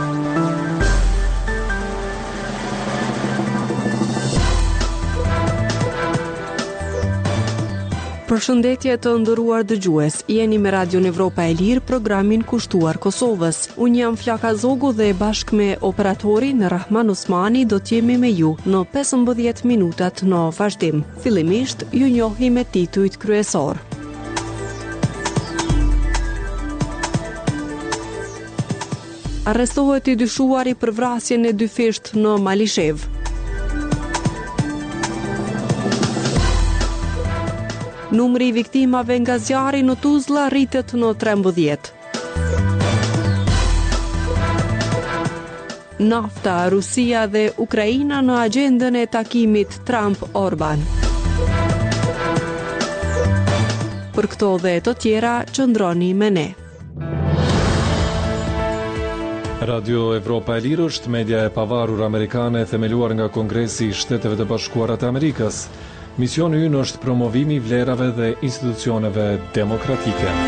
Përshëndetje të nderuar dëgjues, jeni me Radion Evropa e Lirë, programin kushtuar Kosovës. Unë jam Flaka Zogu dhe bashkë me operatorin Rahman Osmani do t'jemi me ju në 15 minutat në vazhdim. Fillimisht, ju njohi me titujt kryesor. Arrestohet i dyshuari për vrasjen e dy fisht në Malishev. Numri i viktimave nga zjarri në Tuzla rritet në 13. Nafta, Rusia dhe Ukraina në agjendën e takimit Trump-Orban. Për këto dhe të tjera, qëndroni me ne. Radio Evropa e Lirë është media e pavarur amerikane themeluar nga Kongresi i Shteteve të Bashkuara të Amerikës. Misioni ynë është promovimi i vlerave dhe institucioneve demokratike.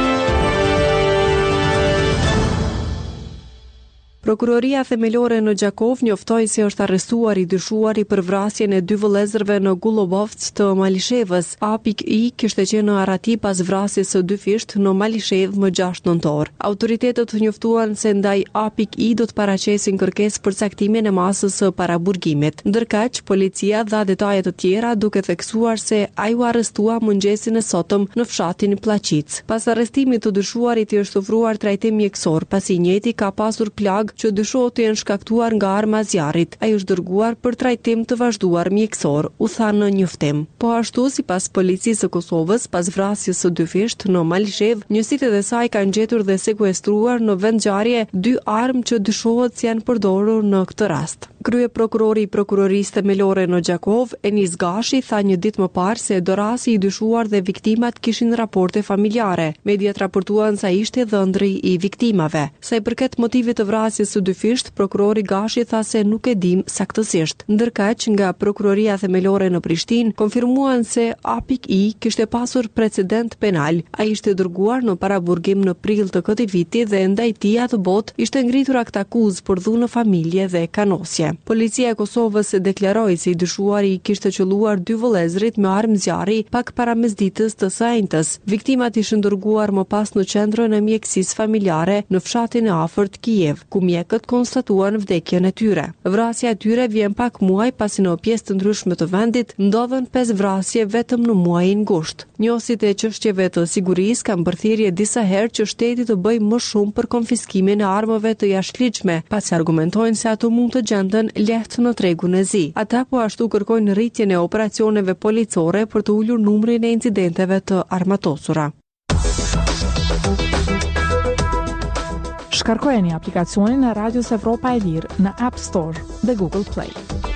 Prokuroria themelore në Gjakov njoftoi se është arrestuar i dyshuari për vrasjen e dy vëllezërve në Gullovovc të Malishevës. A.I. kishte qenë në Arati pas vrasjes së dy fisht në Malishev më 6 nëntor. Autoritetet njoftuan se ndaj A.I. do të paraqesin kërkesë për caktimin e masës së paraburgimit. Ndërkaq, policia dha detaje të tjera duke theksuar se ai u arrestua mëngjesin e sotëm në fshatin Plaqic. Pas arrestimit të dyshuarit i është ofruar trajtim mjekësor, pasi i njëjti ka pasur plag që dyshohet të jenë shkaktuar nga arma zjarrit. Ai është dërguar për trajtim të vazhduar mjekësor, u tha në njoftim. Po ashtu, sipas policisë së Kosovës, pas vrasjes së dy fisht në Malishev, njësitë e saj kanë gjetur dhe sekuestruar në vendngjarje dy armë që dyshohet se janë përdorur në këtë rast. Krye prokurori i prokurorisë themelore në Gjakov, Enis Gashi, tha një ditë më parë se dorasi i dyshuar dhe viktimat kishin raporte familjare. Mediat raportuan se ishte dhëndri i viktimave. Sa i përket motivit të vrasjes së dy fisht, prokurori Gashi tha se nuk e dim saktësisht. Ndërkaq, nga prokuroria themelore në Prishtinë konfirmuan se A.I. kishte pasur precedent penal. Ai ishte dërguar në paraburgim në prill të këtij viti dhe ndaj tij atë botë ishte ngritur akt akuzë për dhunë në familje dhe kanosje. Policia e Kosovës deklaroi se i dyshuari kishte qelluar dy vëllezërit me armë zjarri pak para mesditës të së njëjtës. Viktimat ishin dërguar më pas në qendrën e mjekësisë familjare në fshatin e afërt Kijev, ku mjekët konstatuan vdekjen e tyre. Vrasja e tyre vjen pak muaj pasi në pjesë të ndryshme të vendit ndodhen 5 vrasje vetëm në muajin gusht. Njohësit e çështjeve të sigurisë kanë bërthirrje disa herë që shteti të bëjë më shumë për konfiskimin e armëve të jashtëligjshme, pasi argumentojnë se ato mund të gjenden lehtë në tregun e zi. Ata po ashtu kërkojnë rritjen e operacioneve policore për të ulur numrin e incidenteve të armatosura. Shkarkojeni aplikacionin e Radios Evropa e Lirë në App Store dhe Google Play.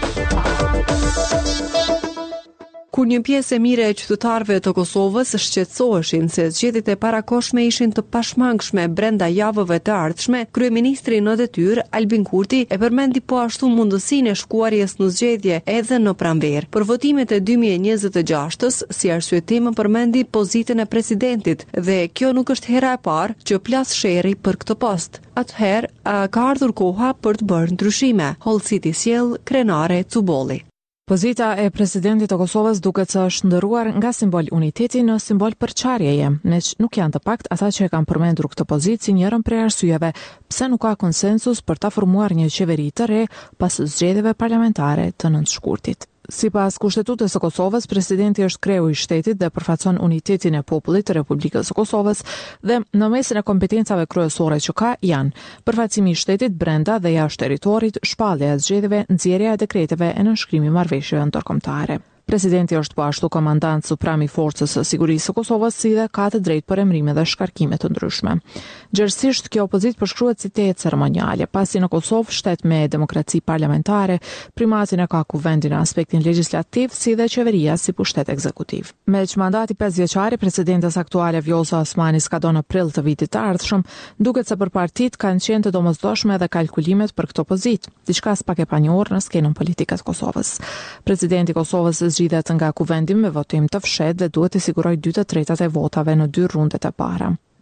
Kur një pjesë e mire e qytetarëve të Kosovës shqetësoheshin se zgjedhjet e parakohshme ishin të pashmangshme brenda javëve të ardhshme, kryeministri në detyrë Albin Kurti e përmendi po ashtu mundësinë e shkuarjes në zgjedhje edhe në pranverë. Për votimet e 2026-s, si arsyetim përmendi pozitën e presidentit dhe kjo nuk është hera e parë që plas Sherri për këtë post. Atëherë ka ardhur koha për të bërë ndryshime, hollësiti sjell Krenare Cubolli. Pozita e presidentit të Kosovës duket se është ndëruar nga simbol uniteti në simbol përçarjeje, nuk janë të pakt ata që e kanë përmendur këtë pozitë si njërën prej arsyeve pse nuk ka konsensus për ta formuar një qeveri të re pas zgjedhjeve parlamentare të nëntëshkurtit. Sipas Kushtetutës së Kosovës, presidenti është kreu i shtetit dhe përfaqëson unitetin e popullit të Republikës së Kosovës dhe në mesin e kompetencave kryesore që ka janë përfaqësimi i shtetit brenda dhe jashtë territorit, shpallja e zgjedhjeve, nxjerrja e dekreteve e nënshkrimi marrëveshjeve ndërkombëtare. Presidenti është po ashtu komandant suprem i Forcës së Sigurisë së Kosovës, si dhe ka të drejtë për emrime dhe shkarkime të ndryshme. Gjerësisht, kjo pozitë përshkruhet si teje ceremoniale, pasi në Kosovë, shtet me demokraci parlamentare, primatin e ka kuvendi në aspektin legjislativ, si dhe qeveria si pushtet ekzekutiv. Me që mandati 5 vjeçari, presidentes aktuale Vjosa Osmani s'ka do në prill të vitit të ardhshëm, duket se për partit kanë qenë të domosdoshme dhe kalkulimet për këtë pozitë, diçka s'pak e panjohur në skenën politike të Kosovës. Presidenti i Kosovës zgjidhet nga kuvendi me votim të fshehtë dhe duhet të sigurojë 2/3 e votave në 2 rundet e para.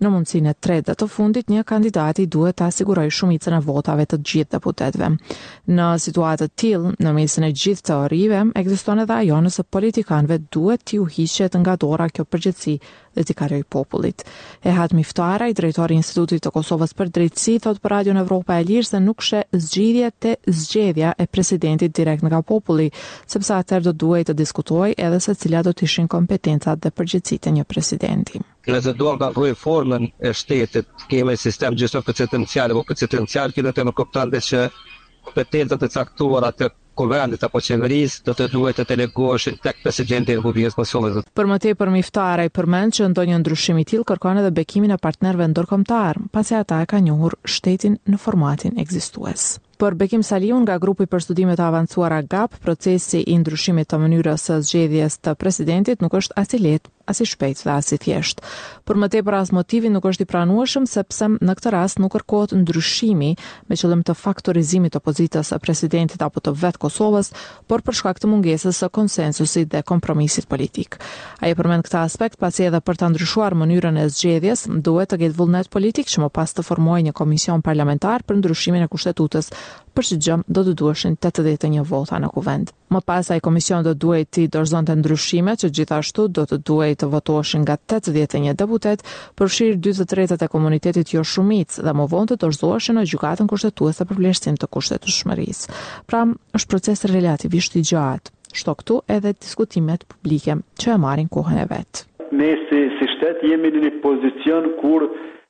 Në mundësinë e tretë dhe të fundit, një kandidati duhet të asigurojë shumicën e votave të gjithë deputetëve. Në situatë të tillë, në mesin e gjithë teorive, ekziston edhe ajo nëse politikanëve duhet t'i uhiqet nga dora kjo përgjegjësi dhe t'i kalojë popullit. Ehat Miftara, i drejtori i Institutit të Kosovës për Drejtësi, thot për Radion Evropa e Lirë se nuk sheh zgjidhje te zgjedhja e presidentit direkt nga populli, sepse atëherë do duhet të diskutojë edhe se cilat do të ishin kompetencat dhe përgjegjësitë e një presidenti. Nëse duam ta reformën e shtetit, kemi sistem gjithë presidencial apo presidencial, që do të kupton që kompetencat e caktuara të kuvendit apo qeverisë do të duhet të delegoheshin tek presidenti i Republikës Kosovës. Për më tepër Miftara i përmend që ndonjë ndryshim i tillë kërkon edhe bekimin e partnerëve ndërkombëtar, pasi ata e kanë njohur shtetin në formatin ekzistues. Për Bekim Saliun nga grupi për studimet e avancuara GAP, procesi i ndryshimit të mënyrës së zgjedhjes të presidentit nuk është as i lehtë, as i shpejt dhe as i thjesht. Për më tepër as motivi nuk është i pranueshëm sepse në këtë rast nuk kërkohet ndryshimi me qëllim të faktorizimit të pozitës së presidentit apo të vetë Kosovës, por për shkak të mungesës së konsensusit dhe kompromisit politik. Ai përmend këtë aspekt pasi edhe për ta ndryshuar mënyrën e zgjedhjes duhet të ketë vullnet politik që më pas të formojë një komision parlamentar për ndryshimin e kushtetutës, për që gjë do të duheshin 81 vota në kuvend. Më pas ai komision do duhet të dorëzonte ndryshime që gjithashtu do të duhet të votoheshin nga 81 deputet, përfshirë 2/3 e komunitetit jo shumicë dhe më vonë të dorëzoheshin në gjykatën kushtetuese për vlerësim të kushtetueshmërisë. Pra, është proces relativisht i gjatë. Shto këtu edhe diskutimet publike që e marrin kohën e vet. Ne si shtet jemi në një pozicion kur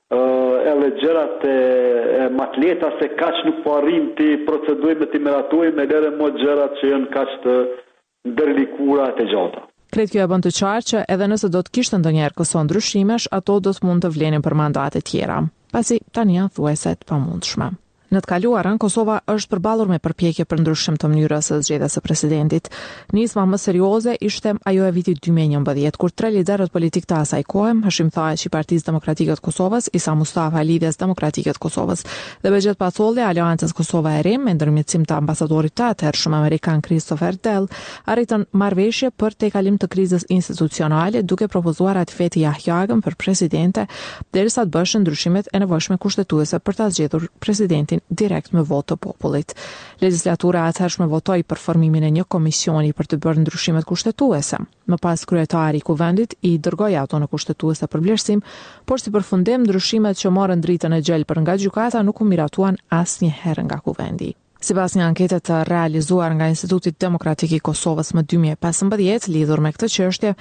edhe gjërat e matleta se kaq nuk po arrim të procedujme të miratojme lere mo gjërat që janë kaq të ndërlikuara të gjata. Kretë kjo e bën të qartë që edhe nëse do të kishte ndonjëherë këso ndryshimesh, ato do të mund të vlenin për mandate tjera, pasi tani janë thuajse të pamundshme. Në të kaluarën, Kosova është përballur me përpjekje për ndryshim të mënyrës së zgjedhjes së presidentit. Nisma më serioze ishte ajo e vitit 2011, kur 3 liderët politik të asaj kohe, Hashim Thaçi i Partisë Demokratike të Kosovës, Isa Mustafa i Lidhjes Demokratike të Kosovës dhe Begjet Pacolli i Aleancës Kosova e Re, me ndërmjetësim të ambasadorit të atëhershëm amerikan Christopher Dell, arritën marrëveshje për tejkalim të krizës institucionale, duke propozuar atë Feti Yahjagën për presidente, derisa të bëshën ndryshimet e nevojshme kushtetuese për ta zgjedhur presidentin direkt me votë të popullit. Legjislatura atëhershme votoi për formimin e një komisioni për të bërë ndryshimet kushtetuese. Më pas kryetari i kuvendit i dërgoi ato në kushtetuese për vlerësim, por si përfundim ndryshimet që morën dritën e gjelbër nga gjykata nuk u miratuan asnjëherë nga kuvendi. Sipas një ankete të realizuar nga Instituti Demokratik i Kosovës më 2015 lidhur me këtë çështje,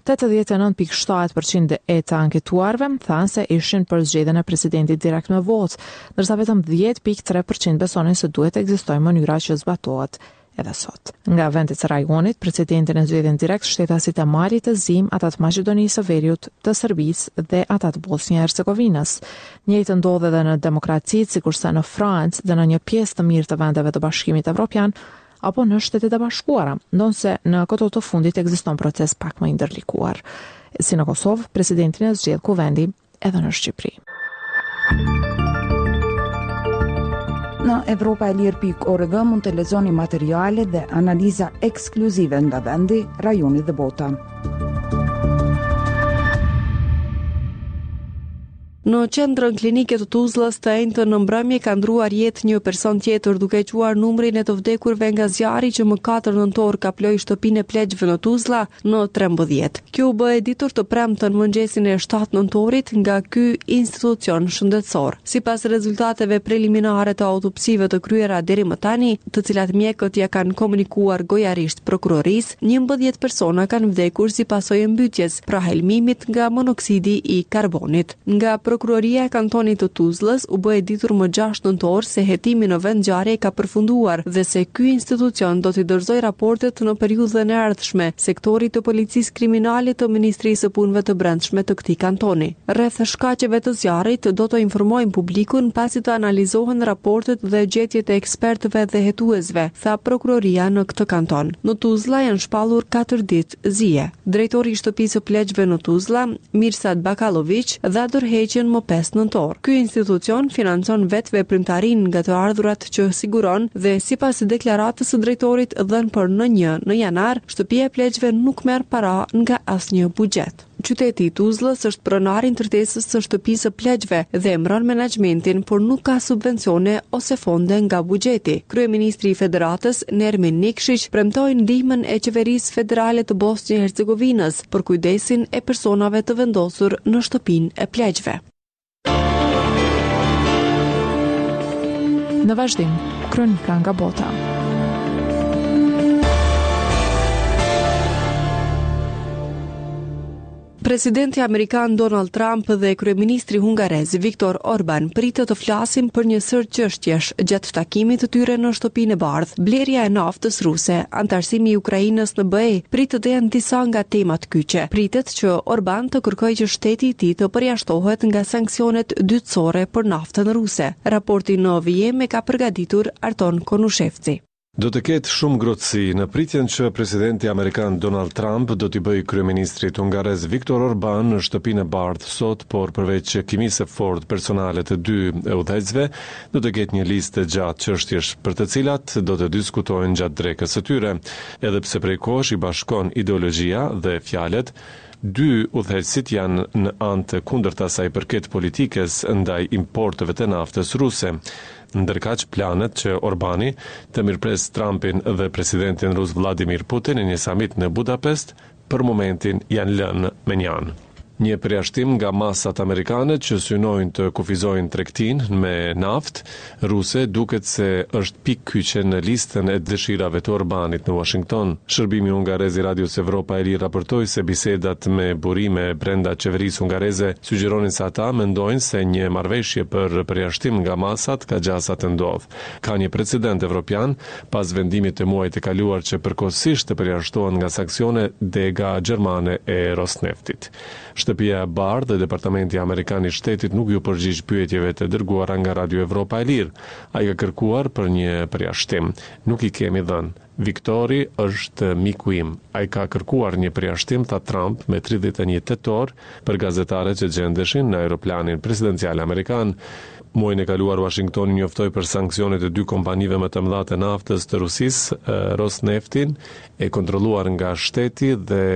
89.7% e të anketuarve thanë se ishin për zgjedhjen e presidentit direkt me votë, ndërsa vetëm 10.3% besonin se duhet ekzistojë mënyra që zbatohet edhe sot. Nga vendet e rajonit, precedentin e zgjedhjen direkt shtetasit e Malit, të Zim, ata të Maqedonisë së Veriut, të Serbisë dhe ata të Bosnjë e Hercegovinës. Njëjtë ndodh edhe në demokracitë, sikurse në Francë dhe në një pjesë të mirë të vendeve të Bashkimit Evropian, apo në Shtetet e Bashkuara, ndonse në këto të fundit ekziston proces pak më i ndërlikuar. Si në Kosovë, presidentin e zgjedh kuvendi edhe në Shqipëri. Në evropaelir.org mund të lexoni materiale dhe analiza ekskluzive nga vendi, rajoni dhe bota. Në qendrën klinike të Tuzlës të enjtën në mbrëmje ka ndruar jetë një person tjetër duke quar numrin e të vdekurve nga zjarri që më 4 nëntor ka ploj shtëpinë e pleqjve në Tuzla në 13. Kjo u bë e ditur të premten mëngjesin e 7 nëntorit nga ky institucion shëndetësor. Sipas rezultateve preliminare të autopsive të kryera deri më tani, të cilat mjekët ja kanë komunikuar gojarisht prokurorisë, 11 persona kanë vdekur si pasojë e mbytjes, pra helmimit nga monoksidi i karbonit. Nga Prokuroria e Kantonit të Tuzlës u bë e ditur më 6 nëntor se hetimi në vend ngjarje ka përfunduar dhe se ky institucion do t'i dorëzojë raportet në periudhën e ardhshme sektorit të policisë kriminale të Ministrisë së Punëve të Brendshme të këtij kantoni. Rreth shkaqeve të zjarrit do të informojmë publikun pasi të analizohen raportet dhe gjetjet e ekspertëve dhe hetuesve, tha prokuroria në këtë kanton. Në Tuzla janë shpallur 4 ditë zije. Drejtori i shtëpisë së pleqjve në Tuzla, Mirsad Bakalović, dha dorëheqjen më 5 nëntor. Ky institucion financon vetë veprimtarinë nga të ardhurat që siguron dhe sipas deklaratës së drejtorit dhënë për në janar, shtëpia e pleqjve nuk merr para nga asnjë buxhet. Qyteti i Tuzlës është pronari i ndërtesës së shtëpisë së pleqve dhe e mbron menaxhmentin, por nuk ka subvencione ose fonde nga buxheti. Kryeministri i Federatës, Nermin Nikšić, premtoi ndihmën e qeverisë federale të Bosnjë-Hercegovinës për kujdesin e personave të vendosur në shtëpinë e pleqve. Në vazhdim, kronika nga bota. Presidenti amerikan Donald Trump dhe kryeministri hungarez Viktor Orban pritet të flasin për një sër çështjesh gjatë takimit të tyre në Shtëpinë e Bardhë. Blerja e naftës ruse, antarësimi i Ukrainës në BE, pritet të janë disa nga temat kyçe. Pritet që Orban të kërkojë që shteti i tij të përjashtohet nga sanksionet dytësore për naftën ruse. Raporti në vijim e ka përgatitur Arton Konushevci. Do të ketë shumë ngrohtësi në pritjen që presidenti amerikan Donald Trump do t'i bëjë kryeministrit hungarez Viktor Orban në Shtëpinë e Bardhë sot, por përveç kimisë së fortë personale të dy udhëheqësve, do të ketë një listë gjatë çështjesh për të cilat do të diskutojnë gjatë drekës së tyre. Edhe pse prej kohësh i bashkon ideologjia dhe fjalët, dy udhëheqësit janë në anë të kundërta asaj përket politikës ndaj importeve të naftës ruse. Ndërkaq planet që Orbani të mirëpres Trumpin dhe presidentin rus Vladimir Putin në një samit në Budapest për momentin janë lënë me njanë. Një përjashtim nga masat amerikane që synojnë të kufizojnë tregtinë me naftë ruse duket se është pikë kyçe në listën e dëshirave të Orbanit në Washington. Shërbimi hungarez i Radios Evropa e Lirë raportoi se bisedat me burime brenda qeverisë hungareze sugjeronin se ata mendojnë se një marrëveshje për përjashtim nga masat ka gjasa të ndodhë. Ka një precedent evropian pas vendimit të muajit të kaluar që përkohësisht të përjashtohen nga sanksione dega gjermane e Rosneftit. Shtëpia e Bardhë dhe Departamenti Amerikan i Shtetit nuk ju përgjigj pyetjeve të dërguara nga Radio Evropa e Lirë. Ai ka kërkuar për një përjashtim. Nuk i kemi dhënë. Viktori është miku im. Ai ka kërkuar një përjashtim, tha Trump me 31 tetor për gazetarët që gjendeshin në aeroplanin presidencial amerikan. Muajin e kaluar Washingtoni njoftoi për sanksionet e dy kompanive më të mëdha të naftës të Rusisë, Rosneftin, e kontrolluar nga shteti dhe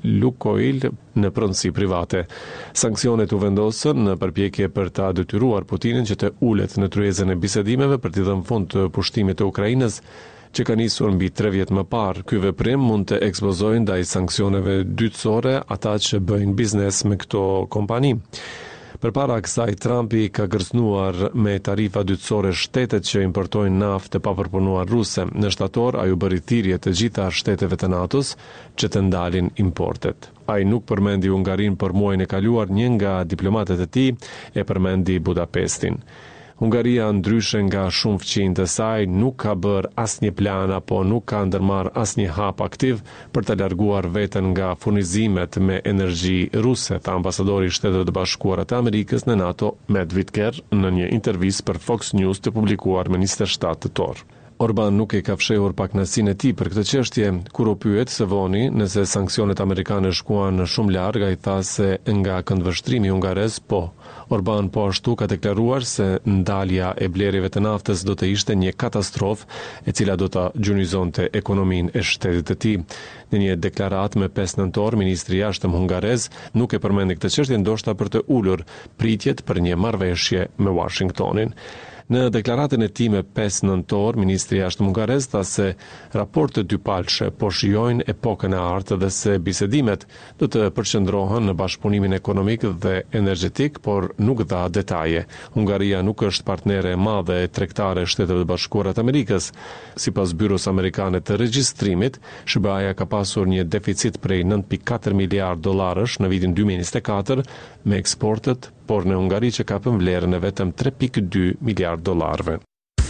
Lukoil në pronësi private. Sanksionet u vendosën në përpjekje për ta detyruar Putinin që të ulet në tryezën e bisedimeve për t'i dhënë fund të pushtimit të Ukrainës, që ka nisur mbi 3 vjet më parë. Ky veprim mund të ekspozojë ndaj sanksioneve dytësore ata që bëjnë biznes me këto kompani. Përpara kësaj, Trumpi ka kërcënuar me tarifa dytësore shtetet që importojnë naftë të papërpunuar ruse. Në shtator, ai u bëri thirrje të gjitha shteteve të NATO-s që të ndalin importet. Ai nuk përmendi Hungarinë për muajin e kaluar, një nga diplomatët e tij e përmendi Budapestin. Hungaria, ndryshe nga shumë fëmijë të saj, nuk ka bërë asnjë plan apo nuk ka ndërmarrë asnjë hap aktiv për të larguar veten nga furnizimet me energji ruse, tha ambasadori i Shtetit të Bashkuara të Amerikës në NATO, Matt Whitaker, në një intervistë për Fox News të publikuar më 27 tetor. Orban nuk e ka fshehur pakënaqësinë e tij për këtë çështje. Kur u pyet së voni nëse sanksionet amerikane shkuan shumë larg, ai tha se nga këndvështrimi hungarez po. Orban po ashtu ka deklaruar se ndalja e blerjeve të naftës do të ishte një katastrofë e cila do ta gjunjëzonte ekonominë e shtetit të tij. Në një deklaratë me 5 nëntor, ministri i jashtëm hungarez nuk e përmendi këtë çështje, ndoshta për të ulur pritjet për një marrëveshje me Washingtonin. Në deklaratën e tij me 5 nëntor, ministri i jashtëm hungarez tha se raportet dypalëshe po shijojnë epokën e artë dhe se bisedimet do të përqendrohen në bashkëpunimin ekonomik dhe energjetik, por nuk dha detaje. Hungaria nuk është partnere e madhe e tregtare e Shtetit të Bashkuara të Amerikës. Sipas Byros Amerikane të Regjistrimit, SBA-ja ka pasur një deficit prej 9.4 miliard dollarësh në vitin 2024 me eksportet, por në Hungari që kapën vlerën e vetëm 3.2 miliard dollarëve.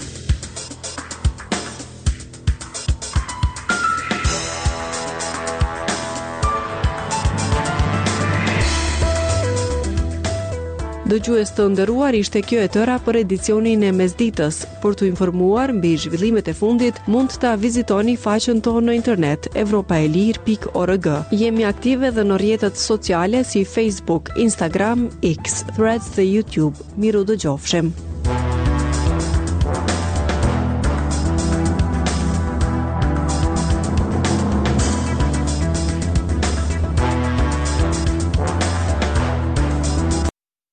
Dëgjues të nderuar, ishte kjo e tëra për edicionin e mesditës. Për të informuar mbi zhvillimet e fundit, mund ta vizitoni faqen tonë në internet evropaelir.org. Jemi aktive edhe në rrjetet sociale si Facebook, Instagram, X, Threads dhe YouTube. Miru dëgjofshim.